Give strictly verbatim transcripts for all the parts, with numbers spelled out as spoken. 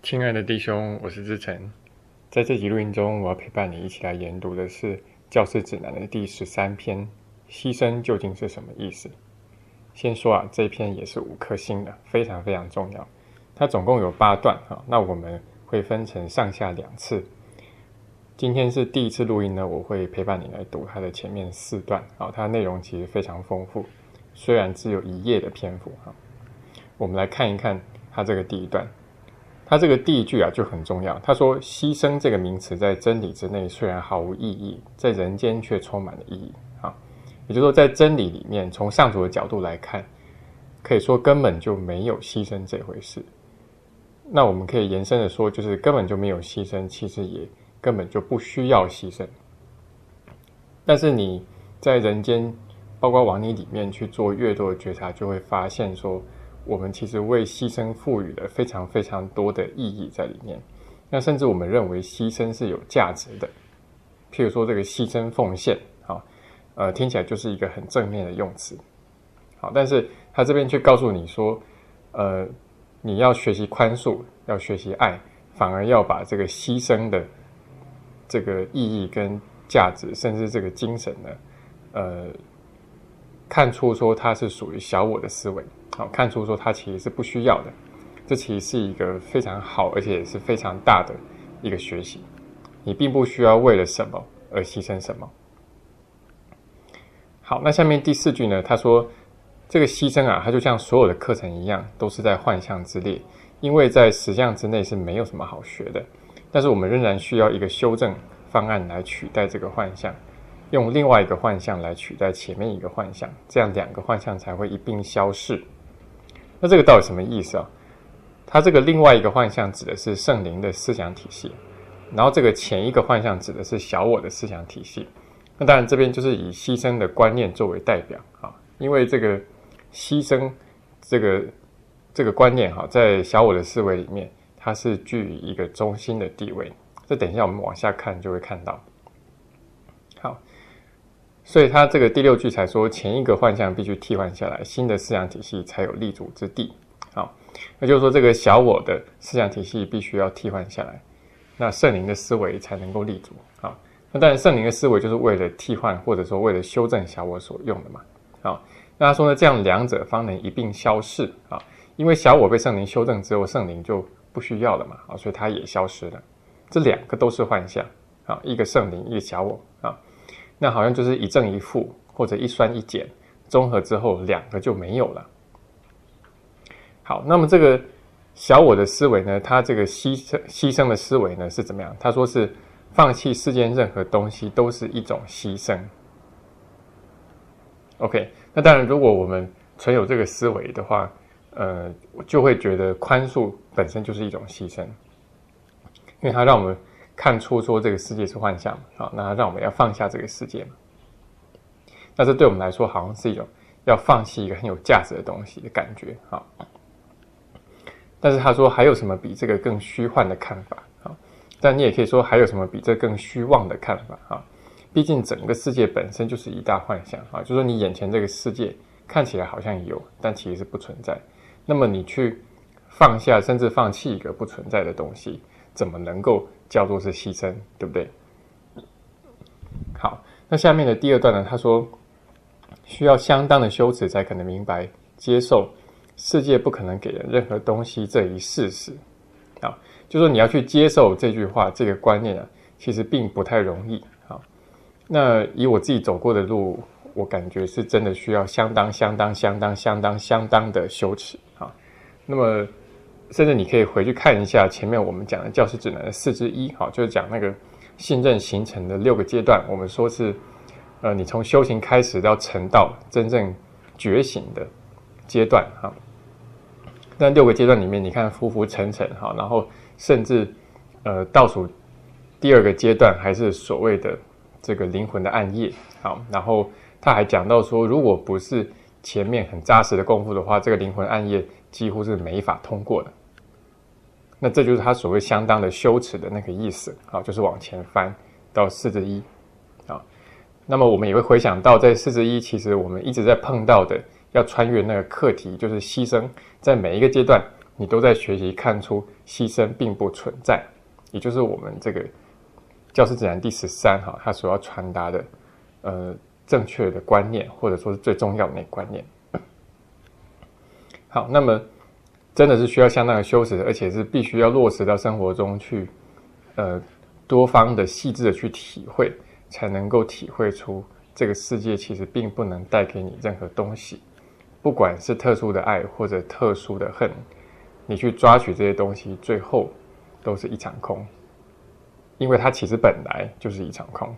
亲爱的弟兄，我是志成。在这集录音中，我要陪伴你一起来研读的是《教师指南》的第十三篇，牺牲究竟是什么意思？先说啊，这一篇也是五颗星的，非常非常重要。它总共有八段啊，那我们会分成上下两次。今天是第一次录音呢，我会陪伴你来读它的前面四段啊，它的内容其实非常丰富，虽然只有一页的篇幅啊。我们来看一看它这个第一段。他这个第一句啊就很重要，他说牺牲这个名词在真理之内虽然毫无意义，在人间却充满了意义啊。也就是说在真理里面，从上主的角度来看，可以说根本就没有牺牲这回事。那我们可以延伸的说，就是根本就没有牺牲，其实也根本就不需要牺牲。但是你在人间包括往你里面去做越多的觉察，就会发现说我们其实为牺牲赋予了非常非常多的意义在里面。那甚至我们认为牺牲是有价值的，譬如说这个牺牲奉献啊，呃，听起来就是一个很正面的用词。好，但是他这边却告诉你说，呃，你要学习宽恕，要学习爱，反而要把这个牺牲的这个意义跟价值，甚至这个精神呢，呃，看出说它是属于小我的思维。好，看出说它其实是不需要的，这其实是一个非常好，而且也是非常大的一个学习。你并不需要为了什么而牺牲什么。好，那下面第四句呢？他说这个牺牲啊，它就像所有的课程一样，都是在幻象之列，因为在实相之内是没有什么好学的。但是我们仍然需要一个修正方案来取代这个幻象，用另外一个幻象来取代前面一个幻象，这样两个幻象才会一并消逝。那这个到底什么意思啊？它这个另外一个幻象指的是圣灵的思想体系，然后这个前一个幻象指的是小我的思想体系。那当然这边就是以牺牲的观念作为代表啊，因为这个牺牲这个这个观念哈，在小我的思维里面，它是居于一个中心的地位。这等一下我们往下看就会看到。好。所以他这个第六句才说前一个幻象必须替换下来，新的思想体系才有立足之地。好，那就是说这个小我的思想体系必须要替换下来，那圣灵的思维才能够立足。好，那当然圣灵的思维就是为了替换或者说为了修正小我所用的嘛。好，那他说呢，这样两者方能一并消逝啊，因为小我被圣灵修正之后，圣灵就不需要了嘛，啊，所以它也消失了。这两个都是幻象啊，一个圣灵，一个小我啊。那好像就是一正一负，或者一酸一碱，综合之后两个就没有了。好，那么这个小我的思维呢，它这个牺牲牺牲的思维呢是怎么样？他说是放弃世间任何东西都是一种牺牲。OK， 那当然如果我们存有这个思维的话，呃，就会觉得宽恕本身就是一种牺牲，因为它让我们看出说这个世界是幻象啊，那让我们要放下这个世界嘛。那这对我们来说好像是一种要放弃一个很有价值的东西的感觉啊。但是他说还有什么比这个更虚幻的看法啊？但你也可以说还有什么比这更虚妄的看法啊？毕竟整个世界本身就是一大幻象啊，就是说你眼前这个世界看起来好像有，但其实是不存在。那么你去放下甚至放弃一个不存在的东西，怎么能够叫做是牺牲，对不对？好，那下面的第二段呢，他说需要相当的修持才可能明白接受世界不可能给人任何东西这一事实啊，就是说你要去接受这句话这个观念啊，其实并不太容易啊。那以我自己走过的路，我感觉是真的需要相当相当相当相当相当的修持啊。那么甚至你可以回去看一下前面我们讲的教师指南的四之一，好，就是讲那个信任形成的六个阶段。我们说是，呃，你从修行开始到成道，真正觉醒的阶段哈。那六个阶段里面，你看浮浮沉沉哈，然后甚至呃倒数第二个阶段还是所谓的这个灵魂的暗夜，好，然后他还讲到说，如果不是前面很扎实的功夫的话，这个灵魂暗夜几乎是没法通过的。那这就是他所谓相当的修持的那个意思啊，就是往前翻到四之一啊。那么我们也会回想到，在四之一，其实我们一直在碰到的要穿越那个课题，就是牺牲，在每一个阶段， 你都在学习看出牺牲并不存在，也就是我们这个教师指南第十三哈，它所要传达的呃正确的观念，或者说是最重要的那个观念。好，那么真的是需要相当的修持，而且是必须要落实到生活中去，呃，多方的细致的去体会，才能够体会出这个世界其实并不能带给你任何东西，不管是特殊的爱或者特殊的恨，你去抓取这些东西，最后都是一场空，因为它其实本来就是一场空。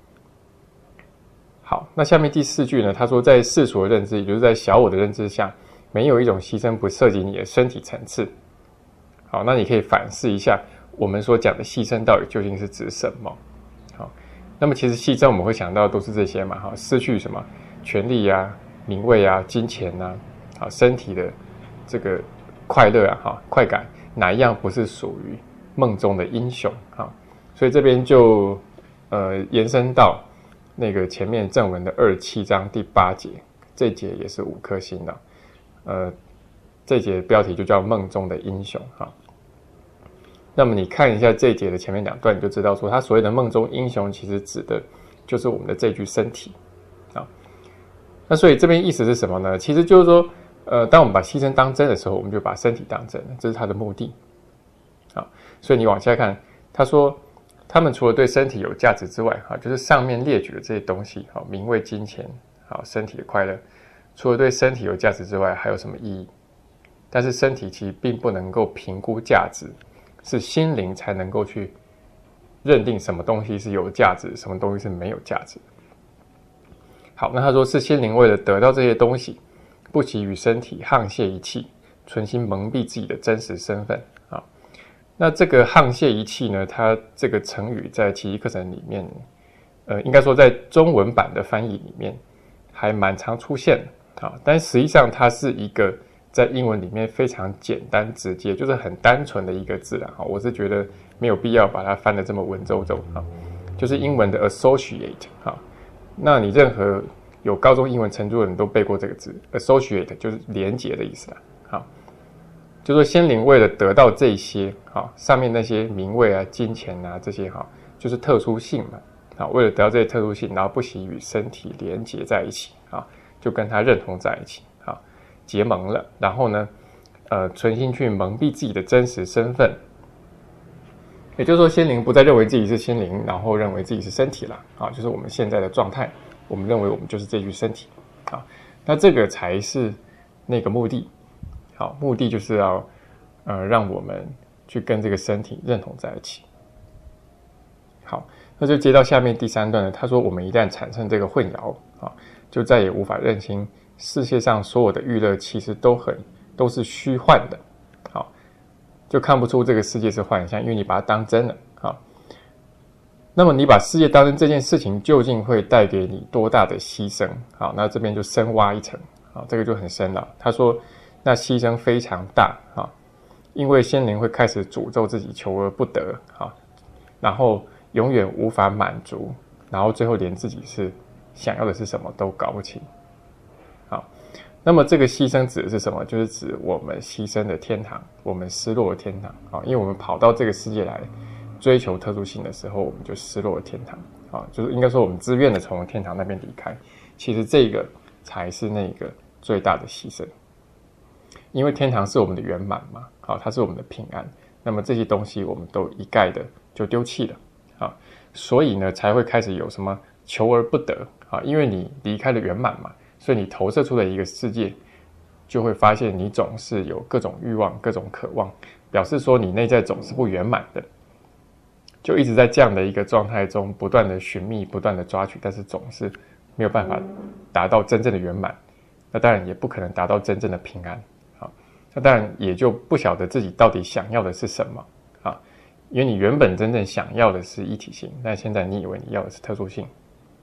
好，那下面第四句呢，他说在世俗的认知，也就是在小我的认知下，没有一种牺牲不涉及你的身体层次。好，那你可以反思一下，我们所讲的牺牲到底究竟是指什么？好，那么其实牺牲我们会想到都是这些嘛，哈，失去什么权利啊、名位啊、金钱啊，好，身体的这个快乐啊，哈，快感，哪一样不是属于梦中的英雄？哈，所以这边就呃延伸到那个前面正文的二十七章第八节，这节也是五颗星的。呃，这节的标题就叫梦中的英雄哈。那么你看一下这一节的前面两段，你就知道说，他所谓的梦中英雄，其实指的就是我们的这具身体啊。那所以这边意思是什么呢？其实就是说，呃，当我们把牺牲当真的时候，我们就把身体当真了，这是他的目的啊。所以你往下看，他说，他们除了对身体有价值之外，哈，就是上面列举的这些东西，好，名位、金钱，好，身体的快乐。除了对身体有价值之外，还有什么意义？但是身体其实并不能够评估价值，是心灵才能够去认定什么东西是有价值，什么东西是没有价值。好，那他说是心灵为了得到这些东西，不惜与身体沆瀣一气，存心蒙蔽自己的真实身份啊。那这个沆瀣一气呢，它这个成语在奇迹课程里面，呃，应该说在中文版的翻译里面还蛮常出现的。啊，但实际上它是一个在英文里面非常简单直接，就是很单纯的一个字啦。我是觉得没有必要把它翻得这么文绉绉啊，就是英文的 associate 啊。那你任何有高中英文程度的人都背过这个字 ，associate 就是连结的意思啦。好，就说心灵为了得到这些，好，上面那些名位啊、金钱啊这些哈，就是特殊性嘛。好，为了得到这些特殊性，然后不惜与身体连结在一起啊。就跟他认同在一起，好，结盟了。然后呢，呃，存心去蒙蔽自己的真实身份，也就是说，心灵不再认为自己是心灵，然后认为自己是身体了，啊，就是我们现在的状态。我们认为我们就是这具身体，啊，那这个才是那个目的。好，目的就是要呃让我们去跟这个身体认同在一起。好，那就接到下面第三段了。他说，我们一旦产生这个混淆，啊。就再也无法认清世界上所有的娱乐其实都很都是虚幻的，好，就看不出这个世界是幻象，因为你把它当真了，好。那么你把世界当真这件事情究竟会带给你多大的牺牲？好，那这边就深挖一层，好，这个就很深了。他说，那牺牲非常大，啊，因为心灵会开始诅咒自己求而不得，啊，然后永远无法满足，然后最后连自己是想要的是什么都搞不清。好，那么这个牺牲指的是什么？就是指我们牺牲的天堂，我们失落的天堂。好，因为我们跑到这个世界来追求特殊性的时候，我们就失落了天堂。好，就是应该说我们自愿的从天堂那边离开。其实这个才是那个最大的牺牲，因为天堂是我们的圆满嘛。好，它是我们的平安。那么这些东西我们都一概的就丢弃了。好，所以呢才会开始有什么求而不得。啊，因为你离开了圆满嘛，所以你投射出的一个世界，就会发现你总是有各种欲望、各种渴望，表示说你内在总是不圆满的，就一直在这样的一个状态中不断的寻觅、不断的抓取，但是总是没有办法达到真正的圆满，那当然也不可能达到真正的平安。好，那当然也就不晓得自己到底想要的是什么啊，因为你原本真正想要的是一体性，但现在你以为你要的是特殊性。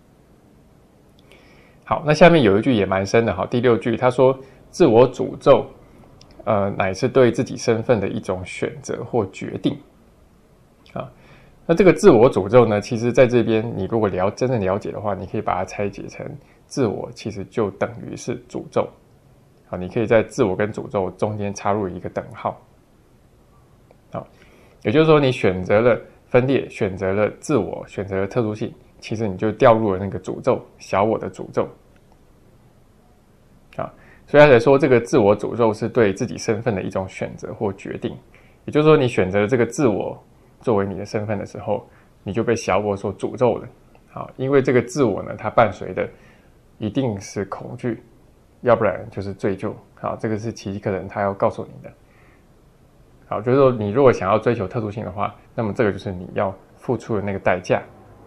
好，那下面有一句也蛮深的，好，第六句他说，自我诅咒，呃，乃是对自己身份的一种选择或决定。啊，那这个自我诅咒呢，其实在这边你如果了真正了解的话，你可以把它拆解成自我其实就等于是诅咒。好，你可以在自我跟诅咒中间插入一个等号。 好，也就是说，你选择了分裂，选择了自我，选择了特殊性，其实你就掉入了那个诅咒，小我的诅咒。啊，所以他才说这个自我诅咒是对自己身份的一种选择或决定。也就是说，你选择了这个自我作为你的身份的时候，你就被小我所诅咒了。好，因为这个自我呢，它伴随的一定是恐惧，要不然就是罪疚。好，这个是奇迹课程他要告诉你的。好，就是说你如果想要追求特殊性的话，那么这个就是你要付出的那个代价。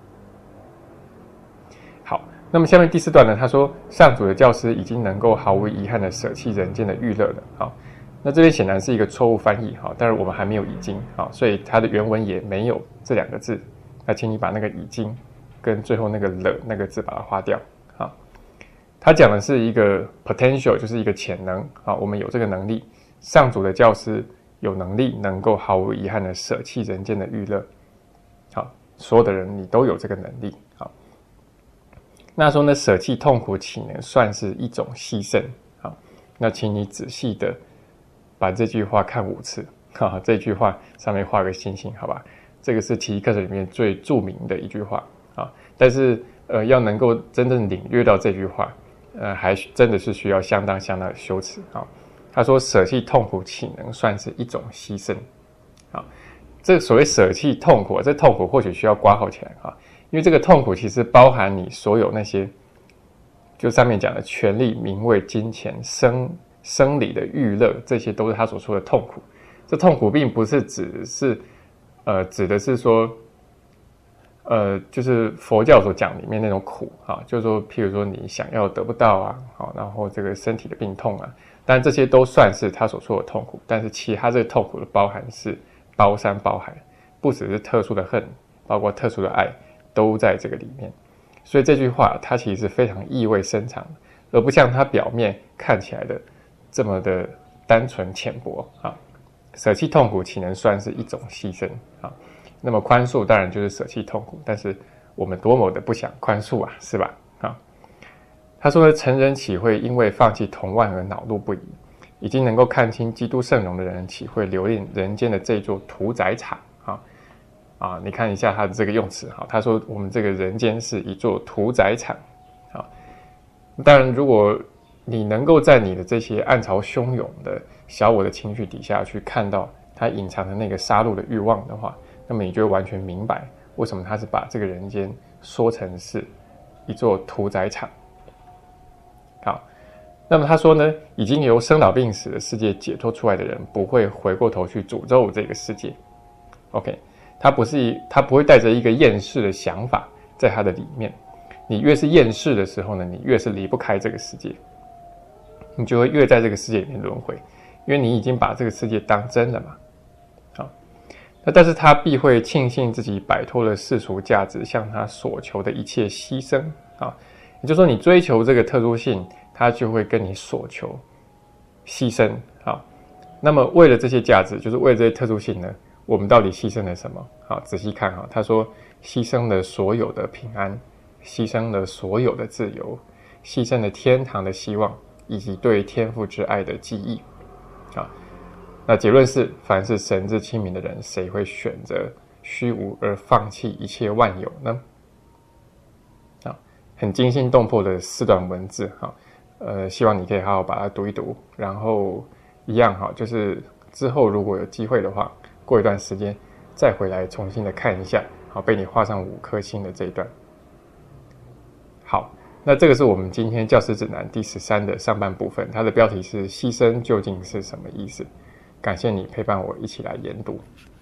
好，那么下面第四段呢，他说上主的教师已经能够毫无遗憾的舍弃人间的欲乐了。好，那这边显然是一个错误翻译。好，但是我们还没有已经，好，所以它的原文也没有这两个字。那请你把那个已经跟最后那个了那个字把它划掉。好，他讲的是一个 potential， 就是一个潜能。好，我们有这个能力，上主的教师有能力能够毫无遗憾的舍弃人间的欲乐。好，所有的人你都有这个能力。好，那说呢，舍弃痛苦岂能算是一种牺牲？好，那请你仔细的把这句话看五次。好，这句话上面画个星星，好吧？这个是奇迹课程里面最著名的一句话。啊，但是呃，要能够真正领略到这句话，呃，还真的是需要相当相当的修持。啊，他说舍弃痛苦岂能算是一种牺牲？啊，这所谓舍弃痛苦，这痛苦或许需要括号起来啊，因为这个痛苦其实包含你所有那些，就上面讲的权力、名位、金钱、生生理的欲乐，这些都是他所说的痛苦。这痛苦并不是指是呃指的是说。呃，就是佛教所讲里面那种苦啊，就是说，譬如说你想要得不到啊，好，然后这个身体的病痛啊，当然这些都算是他所说的痛苦，但是其他这个痛苦的包含是包山包海，不只是特殊的恨，包括特殊的爱都在这个里面。所以这句话它其实是非常意味深长的，而不像它表面看起来的这么的单纯浅薄啊。舍弃痛苦岂能算是一种牺牲啊？那么宽恕当然就是舍弃痛苦，但是我们多么的不想宽恕啊，是吧？啊，他说呢，成人岂会因为放弃童玩而恼怒不已？已经能够看清基督圣容的人，岂会留恋人间的这座屠宰场？啊啊，你看一下他的这个用词，哈，他说我们这个人间是一座屠宰场。啊，当然，如果你能够在你的这些暗潮汹涌的小我的情绪底下去看到他隐藏的那个杀戮的欲望的话，那么你就会完全明白为什么他是把这个人间说成是一座屠宰场。好，那么他说呢，已经由生老病死的世界解脱出来的人，不会回过头去诅咒这个世界。OK， 他不是他不会带着一个厌世的想法在他的里面。你越是厌世的时候呢，你越是离不开这个世界，你就会越在这个世界里面轮回，因为你已经把这个世界当真了嘛。那但是他必会庆幸自己摆脱了世俗价值向他所求的一切牺牲啊，也就是说你追求这个特殊性，他就会跟你所求牺牲啊。那么为了这些价值，就是为了这些特殊性呢，我们到底牺牲了什么？好，仔细看啊，他说牺牲了所有的平安，牺牲了所有的自由，牺牲了天堂的希望，以及对天父之爱的记忆啊。那结论是，凡是神之亲民的人，谁会选择虚无而放弃一切万有呢？啊，很惊心动魄的四段文字哈，呃，希望你可以好好把它读一读，然后一样哈，就是之后如果有机会的话，过一段时间再回来重新的看一下，好，被你画上五颗星的这一段。好，那这个是我们今天教师指南第十三的上半部分，它的标题是“牺牲究竟是什么意思”。感谢你陪伴我一起来研读。